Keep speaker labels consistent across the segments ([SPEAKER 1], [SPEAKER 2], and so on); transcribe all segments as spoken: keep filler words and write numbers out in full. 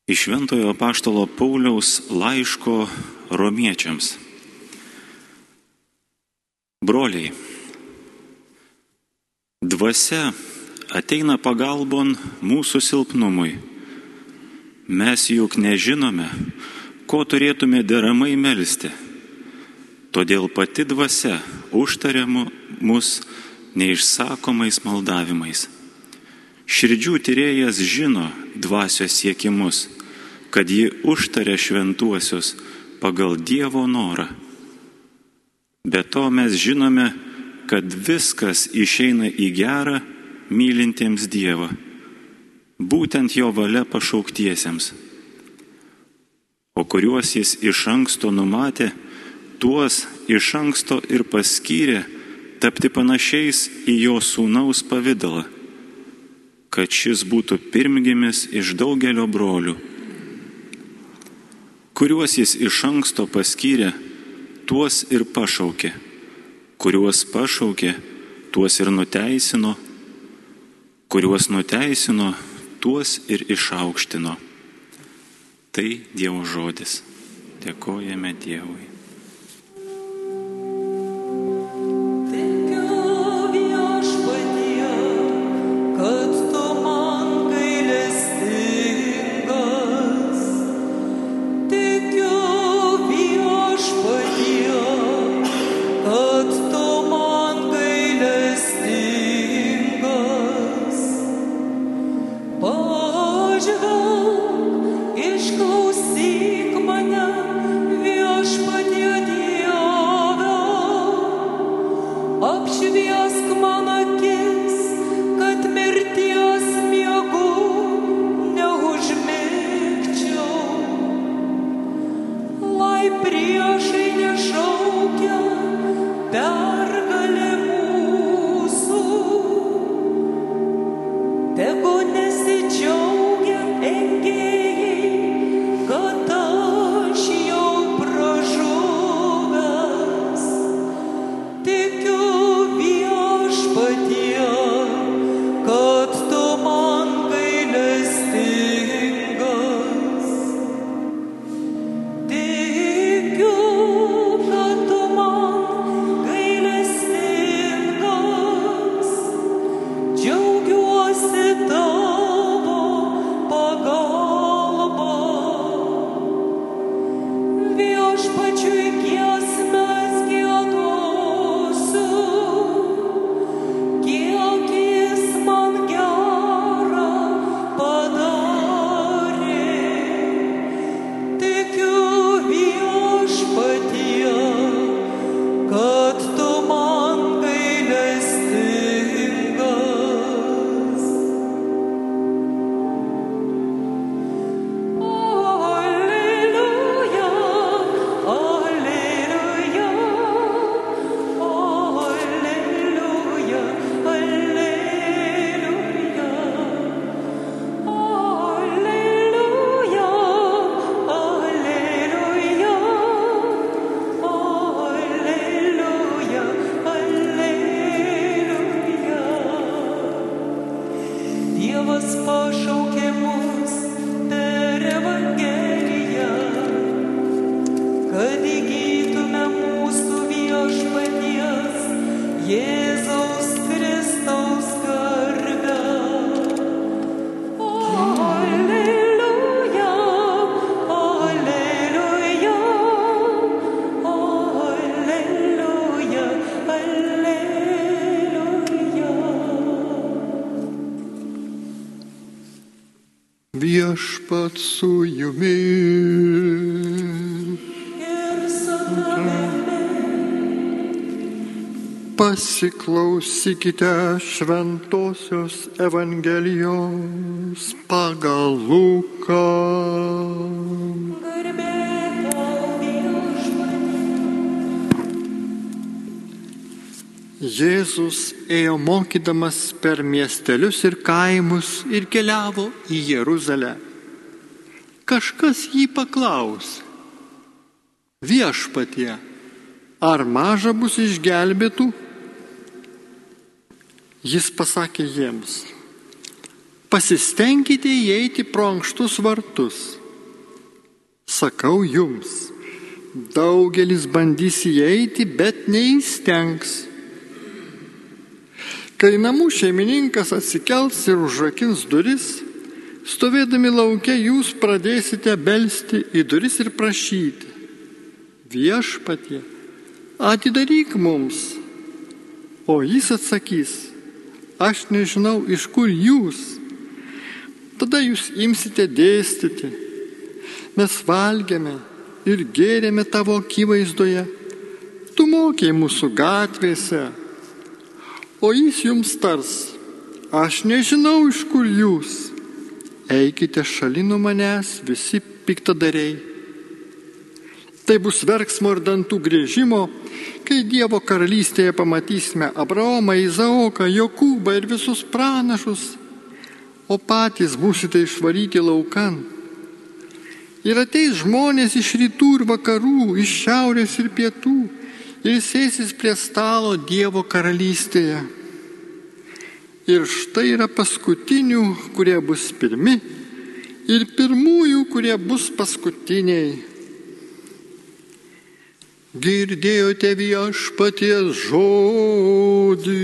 [SPEAKER 1] Iš Šventojo apaštalo Pauliaus laiško romiečiams. Broliai, dvasia ateina pagalbon mūsų silpnumui. Mes juk nežinome, ko turėtume deramai melsti. Todėl pati dvasia užtaria mus neišsakomais maldavimais. Širdžių tyrėjas žino dvasios siekimus, kad ji užtaria šventuosius pagal Dievo norą. Be to mes žinome, kad viskas išeina į gerą mylintiems Dievą, būtent jo valia pašauktiesiems. O kuriuos jis iš anksto numatė, tuos iš anksto ir paskyrė tapti panašiais į jo sūnaus pavidalą, kad šis būtų pirmgimis iš daugelio brolių. Kuriuos jis iš anksto paskyrė, tuos ir pašaukė. Kuriuos pašaukė, tuos ir nuteisino. Kuriuos nuteisino, tuos ir išaukštino. Tai Dievo žodis. Dėkojame Dievui.
[SPEAKER 2] Viešpats su jumis.
[SPEAKER 3] Ir su tavimi.
[SPEAKER 2] Pasiklausykite Šventosios Evangelijos pagal Luką.
[SPEAKER 3] Garbė tau, Viešpatie.
[SPEAKER 2] Jėzus ėjo mokydamas per miestelius ir kaimus ir keliavo į Jeruzalę. Kažkas jį paklausė: Viešpatie, ar maža bus išgelbėtų? Jis pasakė jiems: pasistengkite įeiti pro ankštus vartus. Sakau jums, daugelis bandys įeiti, bet neįstengs. Kai namų šeimininkas atsikels ir užrakins duris, stovėdami lauke jūs pradėsite belsti į duris ir prašyti: Viešpatie, atidaryk mums. O jis atsakys: aš nežinau, iš kur jūs. Tada jūs imsite dėstyti: mes valgėme ir gėrėme tavo akivaizdoje, tu mokei mūsų gatvėse. O jis jums tars: aš nežinau, iš kur jūs. Eikite šalin nuo manęs, visi piktadariai. Tai bus verksmo ir dantų griežimo, kai Dievo karalystėje pamatysime Abraomą, Izaoką, Jokūbą ir visus pranašus, o patys būsite išvaryti laukan. Ir ateis žmonės iš rytų ir vakarų, iš šiaurės ir pietų, ir sėsis prie stalo Dievo karalystėje. Ir štai yra paskutinių, kurie bus pirmi, ir pirmųjų, kurie bus paskutiniai. Girdėjote Viešpaties žodį.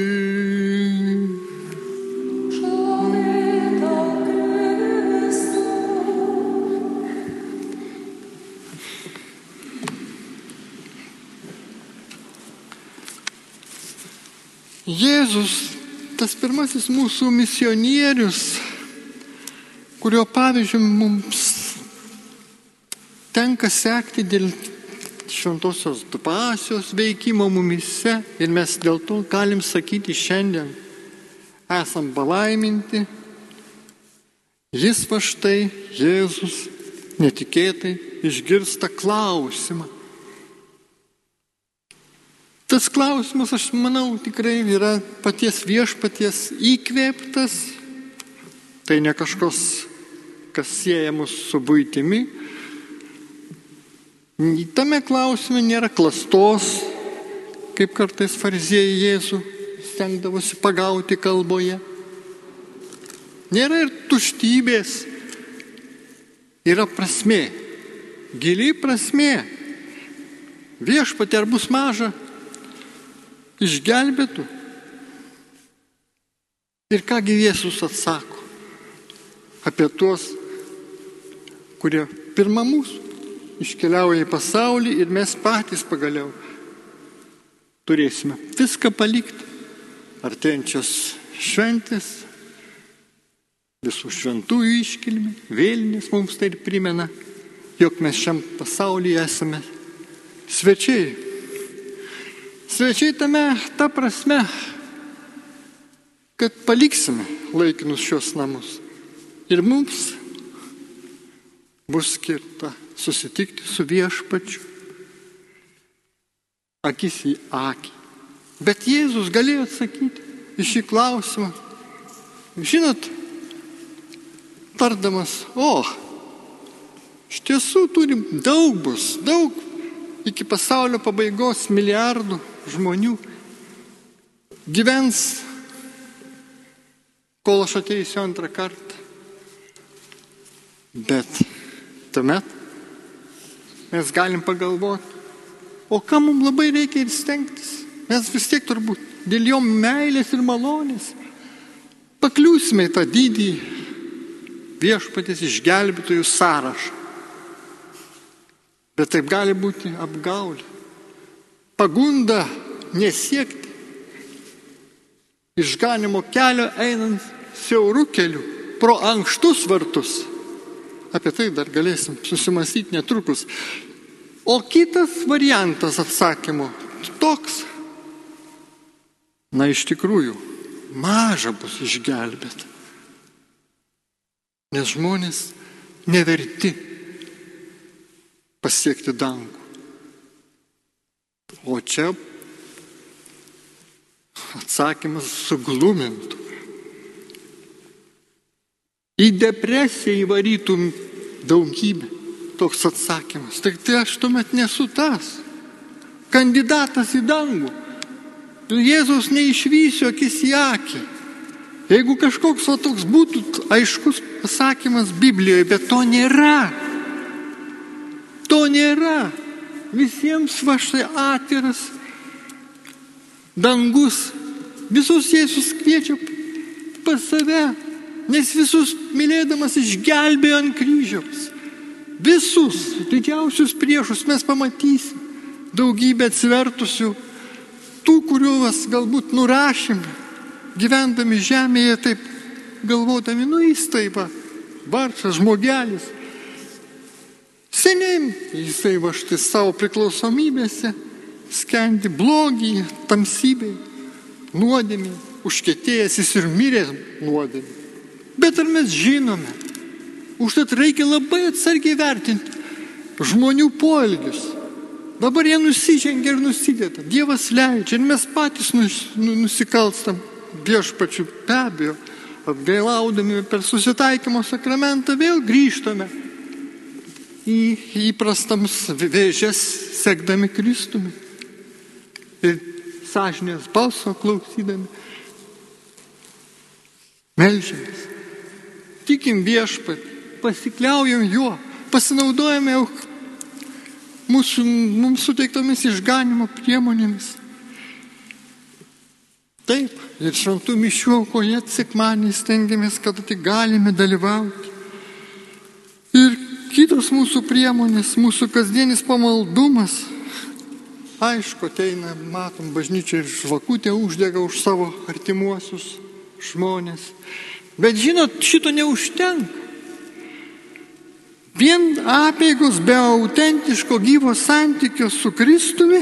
[SPEAKER 2] Jėzus, tas pirmasis mūsų misionierius, kurio pavyzdžių mums tenka sekti dėl šventosios dvasios veikimo mumise, ir mes dėl to galim sakyti šiandien, esam palaiminti. Jis va štai, Jėzus, netikėtai išgirsta klausimą. Tas klausimas, aš manau, tikrai yra paties Viešpaties įkvėptas. Tai ne kažkas, kas sieja mus su buitimi. Tame klausime nėra klastos, kaip kartais fariziejai Jėzų stengdavosi pagauti kalboje. Nėra ir tuštybės. Yra prasmė, gili prasmė. Viešpatie, ar bus maža? Išgelbėtų. Ir kągi Jėzus atsako apie tuos, kurie pirma mūsų iškeliauja į pasaulį, ir mes patys pagaliau turėsime viską palikti. Artėjančios šventės, visų šventųjų iškilmė, vėlinės mums tai ir primena, jog mes šiam pasaulyje esame svečiai. Svečiai tame, ta prasme, kad paliksime laikinus šios namus. Ir mums bus skirta susitikti su Viešpačiu, akis į akį. Bet Jėzus galėjo atsakyti į šį klausimą. Žinot, tardamas, o, iš tiesų turim daug bus, daug iki pasaulio pabaigos milijardų žmonių gyvens, kol aš ateisiu antrą kartą. Bet tuomet mes galim pagalvoti, o ką mums labai reikia ir stengtis. Mes vis tiek turbūt dėl jo meilės ir malonės pakliūsime į tą didį Viešpaties išgelbėtojų sąrašą. Bet taip gali būti apgaulė. Pagunda nesiekti išganimo kelio einant siaurų kelių pro ankštus vartus. Apie tai dar galėsim susimąstyti netrukus. O kitas variantas atsakymo toks. Na, iš tikrųjų, maža bus išgelbėta. Nes žmonės neverti pasiekti dangų. O čia atsakymas suglumintų. Į depresiją įvarytum daugybę. Toks atsakymas. Tai, tai aš tuomet nesu tas kandidatas į dangų. Jėzaus neišvysiu akis į akį. Jeigu kažkoks va toks būtų aiškus pasakymas Biblijoje, bet to nėra. To nėra. Visiems va štai atviras dangus. Visus Jėzus kviečia pas save, nes visus mylėdamas išgelbėjo ant kryžiaus. Visus didžiausius priešus mes pamatysim. Daugybę atsivertusių, tų, kuriuos galbūt nurašėme, gyvendami žemėje taip galvodami, nu jis taip, vargšas žmogelis. Seniai jisai va štai savo priklausomybėse skendi blogį, tamsybei, nuodėmį, užkietėjęs jis ir mirė nuodėmį. Bet ar mes žinome, užtat reikia labai atsargiai vertinti žmonių poelgius. Dabar jie nusižengia ir nusidėta. Dievas leidžia ir mes patys nusikalstam viešpačiu, be abejo, atgailaudami per susitaikymo sakramentą vėl grįžtame į įprastams vėžes, sekdami Kristumi ir sąžinės balso klausydami. Meldžiamės, tikim viešpatį, pasikliaujam juo, pasinaudojame mūsų, mums suteiktomis išganimo priemonėmis. Taip, ir šventų mišių aukoje sekmadienį stengiamės, kad tik galime dalyvauti. Ir kitos mūsų priemonės, mūsų kasdienis pamaldumas. Aišku, ateina, matom, bažnyčia ir žvakutę uždega už savo artimuosius žmonės. Bet žinot, šito neužtenka. Vien apeigos be autentiško gyvo santykio su Kristumi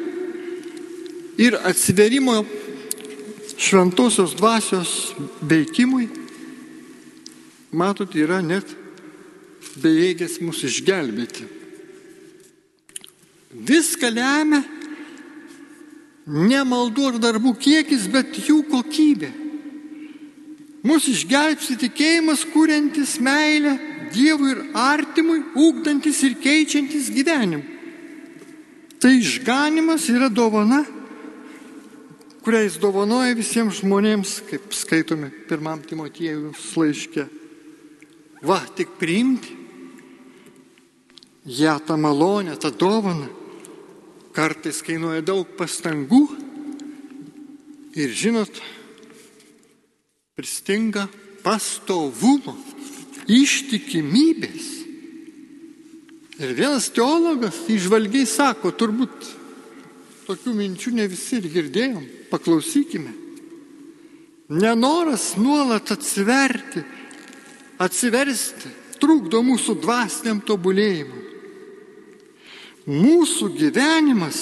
[SPEAKER 2] ir atsiverimo šventosios dvasios veikimui, matot, yra net bejėgės mūsų išgelbėti. Viską lemia ne maldų ar darbų kiekis, bet jų kokybė. Mūsų išgelbsti tikėjimas, kuriantis meilę Dievui ir artimui, ugdantis ir keičiantis gyvenimą. Tai išganimas yra dovana, kurią jis dovanoja visiems žmonėms, kaip skaitome pirmam Timotiejus laiške. Va, tik priimti ją, tą malonę, tą dovaną, kartais kainuoja daug pastangų ir, žinot, pristinga pastovumo, ištikimybės. Ir vienas teologas įžvalgiai sako, turbūt tokių minčių ne visi ir girdėjom, paklausykime. Nenoras nuolat atsiverti, atsiversti, trukdo mūsų dvasiniam tobulėjimui. Mūsų gyvenimas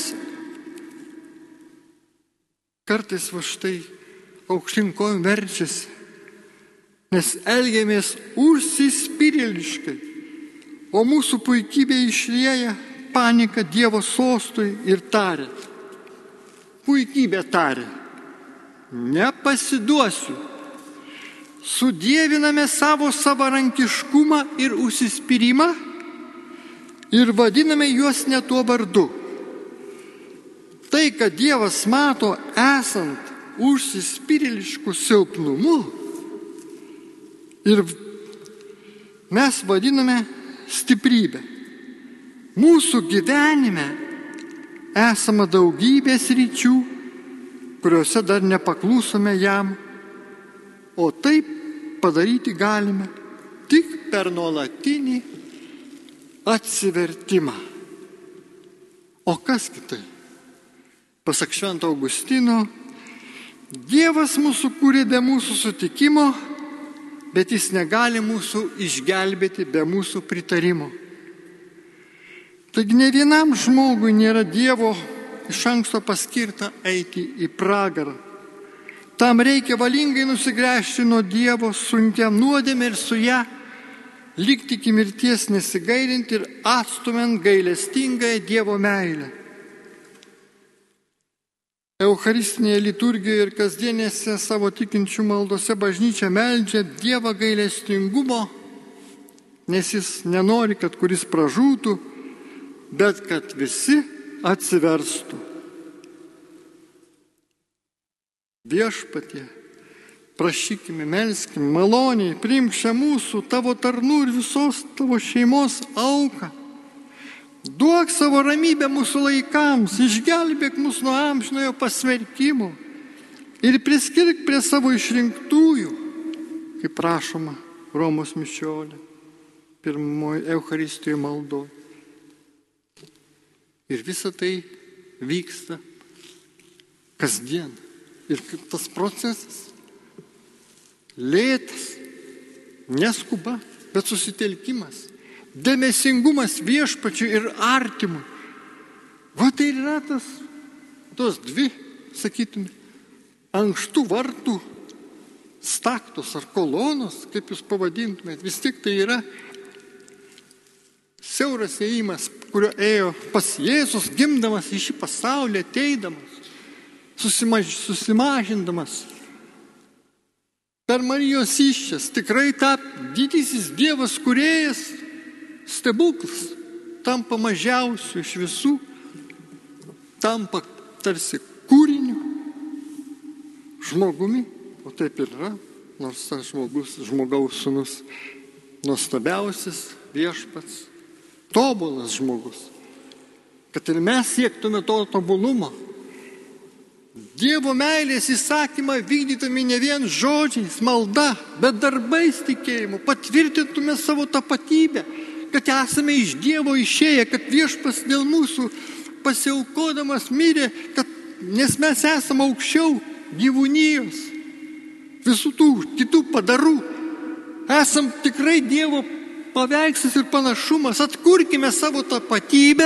[SPEAKER 2] kartais va štai aukštyn kojom verčiasi, nes elgiamės užsispyrėliškai, o mūsų puikybė išlieja paniką Dievo sostui ir tarė. Puikybė tarė, nepasiduosiu. Sudieviname savo savarankiškumą ir užsispyrimą ir vadiname juos ne tuo vardu. Tai, kad Dievas mato esant užsispyrėliškų silpnumu, ir mes vadiname stiprybę. Mūsų gyvenime esama daugybės ryčių, kuriuose dar nepaklūsome jam, o taip padaryti galime tik per nuolatinį atsivertimą. O kas kitai? Pasak Švento Augustino, Dievas mūsų kūrė be mūsų sutikimo, bet jis negali mūsų išgelbėti be mūsų pritarimo. Taigi ne vienam žmogui nėra Dievo iš anksto paskirta eiti į pragarą. Tam reikia valingai nusigręžti nuo Dievo sunkiam nuodėmę ir su ją likti iki mirties nesigailinti ir atstumiant gailestingąją Dievo meilę. Eucharistinėje liturgijoje ir kasdienėse savo tikinčių maldose bažnyčia meldžia Dievą gailestingumo, nes jis nenori, kad kuris pražūtų, bet kad visi atsiverstų. Viešpatie, prašykime, melskime, maloniai, priimk šią mūsų, tavo tarnų ir visos tavo šeimos auką. Duok savo ramybę mūsų laikams, išgelbėk mūsų nuo amžinojo pasmerkimo ir priskirk prie savo išrinktųjų, kaip prašoma Romos mišiolė, pirmoji Eucharistijoje maldoje. Ir visa tai vyksta kasdien. Ir tas procesas lėtas, neskuba, bet susitelkimas, dėmesingumas viešpačiui ir artimui. Va tai yra tas, tos dvi, sakytume, ankštų vartų staktos ar kolonos, kaip jūs pavadintumėt, vis tik tai yra siauras ėjimas, kurio ėjo pas Jėzus, gimdamas į šį pasaulį, ateidamas, susimaž, susimažindamas. Per Marijos įsčias tikrai tap didysis Dievas kūrėjas, stebuklas, tampa mažiausiu iš visų, tampa tarsi kūriniu, žmogumi, o taip ir yra, nors tas žmogus, žmogaus sūnus, nuostabiausias viešpats, tobulas žmogus, kad ir mes siektume to tobulumo, Dievo meilės įsakymą vykdytume ne vien žodžiais, malda, bet darbais tikėjimu, patvirtintume savo tapatybę, kad esame iš Dievo išėję, kad viešpas dėl mūsų pasiaukodamas mirė, kad, nes mes esame aukščiau gyvūnijos, visų tų kitų padarų. Esam tikrai Dievo paveikslas ir panašumas, atkurkime savo tapatybę.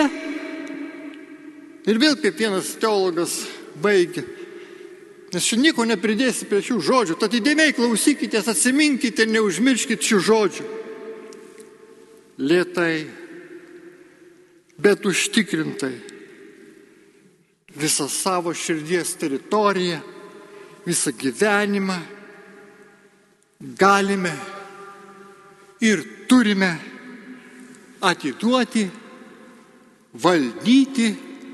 [SPEAKER 2] Ir vėl kaip vienas teologas baigė, nes čia nieko nepridėsi prie šių žodžių, tad įdėmiai klausykitės, atsiminkite ir neužmirškite šių žodžių. Lėtai, bet užtikrintai visą savo širdies teritoriją, visą gyvenimą galime ir turime atiduoti, valdyti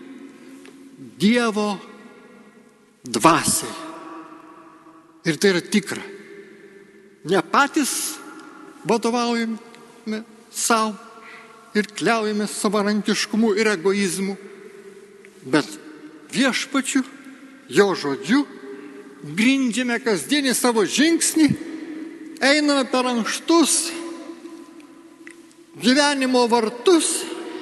[SPEAKER 2] Dievo dvasiai. Ir tai yra tikra. Ne patys vadovaujame savo ir kliaujame savarankiškumu ir egoizmu, bet viešpačiu, jo žodžiu, grindžiame kasdienį savo žingsnį, einame per ankštus gyvenimo vartus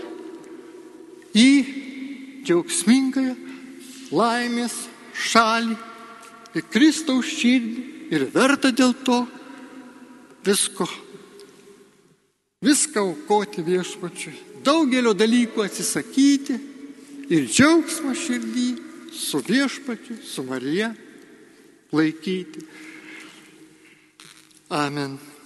[SPEAKER 2] į džiaugsmingąją laimės šalį, į Kristaus širdį ir verta dėl to visko, viską aukoti viešpačiui, daugelio dalykų atsisakyti ir džiaugsmą širdį su viešpačiu, su Marija laikyti. Amen.